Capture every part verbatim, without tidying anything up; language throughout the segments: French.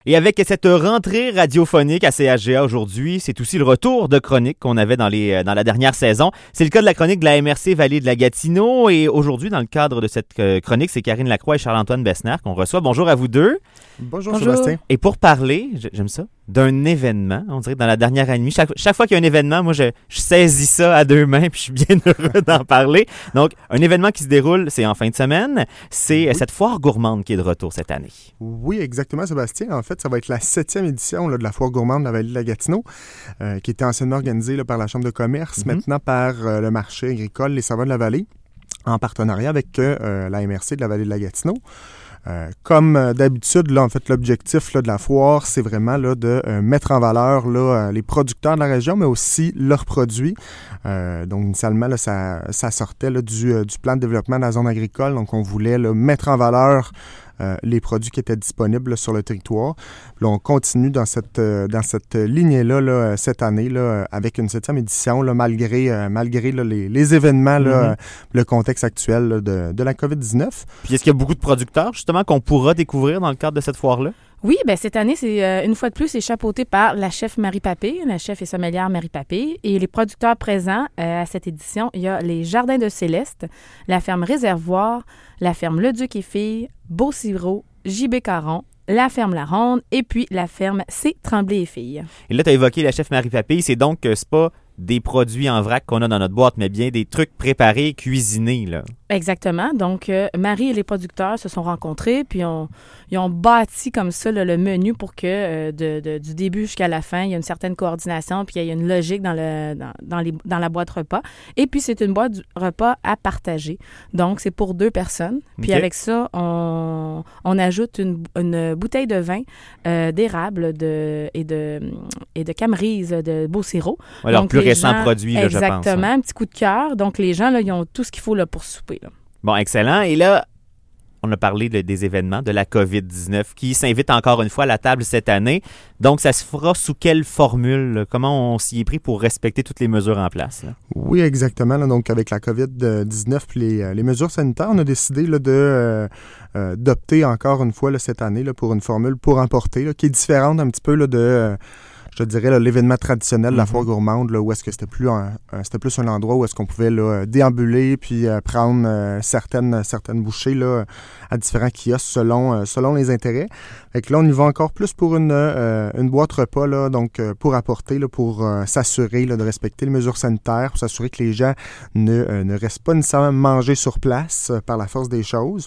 Et avec cette rentrée radiophonique à C H G A aujourd'hui, c'est aussi le retour de chroniques qu'on avait dans, les, dans la dernière saison. C'est le cas de la chronique de la M R C Vallée de la Gatineau. Et aujourd'hui, dans le cadre de cette chronique, c'est Karine Lacroix et Charles-Antoine Bessner qu'on reçoit. Bonjour à vous deux. Bonjour, Bonjour. Sébastien. Et pour parler, j'aime ça, d'un événement, on dirait dans la dernière année, chaque, chaque fois qu'il y a un événement, moi je, je saisis ça à deux mains puis je suis bien heureux d'en parler. Donc, un événement qui se déroule, c'est en fin de semaine, c'est oui. cette foire gourmande qui est de retour cette année. Oui, exactement, Sébastien. En fait, ça va être la septième édition là, de la foire gourmande de la Vallée de la Gatineau, euh, qui était anciennement organisée là, par la Chambre de commerce, mm-hmm. maintenant par euh, le marché agricole Les Savants de la Vallée, en partenariat avec euh, la M R C de la Vallée de la Gatineau. Euh, comme euh, d'habitude, là, en fait, l'objectif là, de la foire, c'est vraiment là, de euh, mettre en valeur là, euh, les producteurs de la région, mais aussi leurs produits. Euh, donc, initialement, là, ça, ça sortait là, du, euh, du plan de développement de la zone agricole. Donc, on voulait là, mettre en valeur euh, les produits qui étaient disponibles là, sur le territoire. Puis là, on continue dans cette, euh, dans cette lignée-là là, cette année là, avec une septième édition, là, malgré, euh, malgré là, les, les événements, là, mm-hmm. euh, le contexte actuel là, de, de la covid dix-neuf. Puis, est-ce qu'il y a beaucoup de producteurs, justement, qu'on pourra découvrir dans le cadre de cette foire-là? Oui, bien cette année, c'est euh, une fois de plus, c'est chapeauté par la chef Marie Papé, la chef et sommelière Marie Papé. Et les producteurs présents euh, à cette édition, il y a les Jardins de Céleste, la ferme Réservoir, la ferme Le Duc et Filles, Beau-Sirop, J B Caron, la ferme La Ronde et puis la ferme C. Tremblay et Filles. Et là, tu as évoqué la chef Marie Papé. C'est donc que c'est pas des produits en vrac qu'on a dans notre boîte, mais bien des trucs préparés, cuisinés, là. Exactement. Donc, euh, Marie et les producteurs se sont rencontrés, puis on, ils ont bâti comme ça là, le menu pour que euh, de, de, du début jusqu'à la fin, il y a une certaine coordination, puis il y a une logique dans, le, dans, dans, les, dans la boîte repas. Et puis, c'est une boîte repas à partager. Donc, c'est pour deux personnes. Puis, okay. avec ça, on, on ajoute une, une bouteille de vin euh, d'érable de, et, de, et de camerise de Beau-Sirop. Alors, donc, plus récent gens, produit, là, je pense. Exactement, un petit coup de cœur. Donc, les gens, là, ils ont tout ce qu'il faut là, pour souper. Là. Bon, excellent. Et là, on a parlé de, des événements de la covid dix-neuf qui s'invite encore une fois à la table cette année. Donc, ça se fera sous quelle formule? Là? Comment on s'y est pris pour respecter toutes les mesures en place? Là? Oui, exactement. Là, donc, avec la covid dix-neuf et les, les mesures sanitaires, on a décidé là, de, euh, euh, d'opter encore une fois là, cette année là, pour une formule pour emporter là, qui est différente un petit peu là, de... Euh, je dirais, là, l'événement traditionnel de la foire gourmande, là, où est-ce que c'était plus un, un, c'était plus un endroit où est-ce qu'on pouvait là, déambuler puis euh, prendre euh, certaines, certaines bouchées là, à différents kiosques selon, euh, selon les intérêts. Fait que là, on y va encore plus pour une, euh, une boîte repas, là, donc euh, pour apporter, là, pour euh, s'assurer là, de respecter les mesures sanitaires, pour s'assurer que les gens ne, euh, ne restent pas nécessairement manger sur place euh, par la force des choses.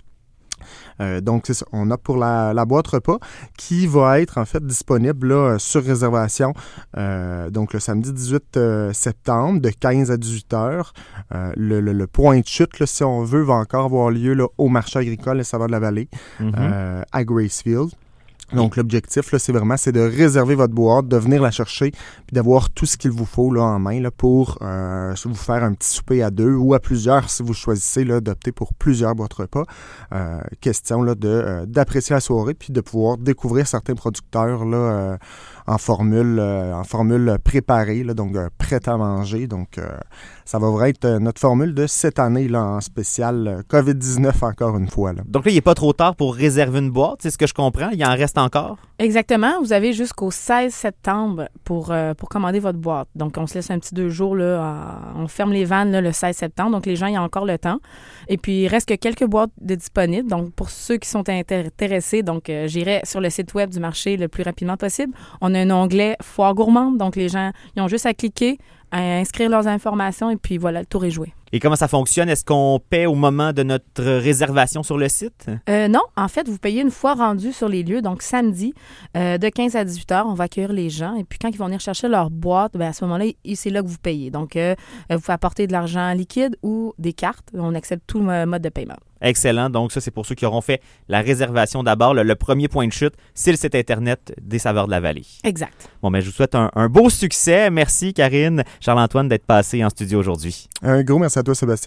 Euh, donc, c'est ça. On a pour la, la boîte repas qui va être en fait disponible là, sur réservation euh, donc le samedi dix-huit septembre de quinze à dix-huit heures. Euh, le, le, le point de chute, là, si on veut, va encore avoir lieu là, au marché agricole Les Savants de la Vallée mm-hmm. euh, à Gracefield. Donc, l'objectif, là, c'est vraiment c'est de réserver votre boîte, de venir la chercher, puis d'avoir tout ce qu'il vous faut là, en main là, pour euh, vous faire un petit souper à deux ou à plusieurs si vous choisissez là, d'opter pour plusieurs boîtes repas. Euh, question là, de, euh, d'apprécier la soirée, puis de pouvoir découvrir certains producteurs là, euh, en formule euh, en formule préparée, là, donc euh, prête à manger. Donc, euh, ça va vraiment être notre formule de cette année là, en spécial euh, covid dix-neuf encore une fois. Là. Donc là, il n'est pas trop tard pour réserver une boîte, c'est ce que je comprends. Il en reste encore? Exactement. Vous avez jusqu'au seize septembre pour, euh, pour commander votre boîte. Donc, on se laisse un petit deux jours. Là, à, on ferme les vannes là, le seize septembre. Donc, les gens, il y a encore le temps. Et puis, il reste que quelques boîtes de disponibles. Donc, pour ceux qui sont intéressés, donc, euh, j'irai sur le site web du marché le plus rapidement possible. On a un onglet Foire gourmande. Donc, les gens, ils ont juste à cliquer, à inscrire leurs informations et puis voilà, le tour est joué. Et comment ça fonctionne? Est-ce qu'on paie au moment de notre réservation sur le site? Euh, non, en fait, vous payez une fois rendu sur les lieux. Donc, samedi, euh, de quinze à dix-huit heures, on va accueillir les gens. Et puis, quand ils vont venir chercher leur boîte, bien, à ce moment-là, c'est là que vous payez. Donc, euh, vous pouvez apporter de l'argent liquide ou des cartes. On accepte tout le mode de paiement. Excellent. Donc, ça, c'est pour ceux qui auront fait la réservation d'abord. Le, le premier point de chute, c'est le site Internet des Saveurs de la Vallée. Exact. Bon, mais je vous souhaite un, un beau succès. Merci, Karine, Charles-Antoine, d'être passé en studio aujourd'hui. Un gros merci à toi, Sébastien.